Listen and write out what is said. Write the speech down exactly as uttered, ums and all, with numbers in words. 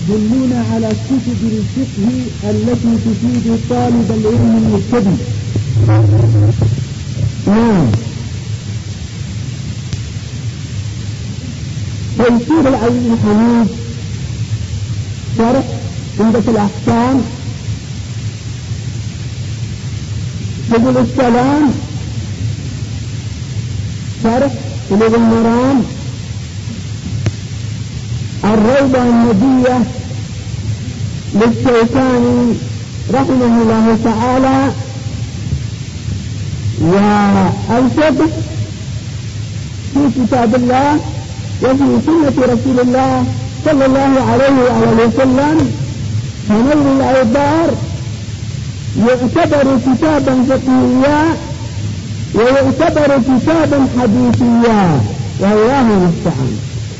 دلونا على كتب الفقه التي تفيد طالب العلم المبتدئ. نعم. تيسير العزيز الحميد شرح عمدة الأحكام، سبل السلام شرح بلوغ المرام، الروضة النبية للشيخاني رحمه الله تعالى، والفقه في كتاب الله وفي سنة رسول الله صلى الله عليه وآله وسلم، فنيل الأوبار يعتبر كتابا فقهيا ويعتبر كتابا حديثيا، والله المستعان.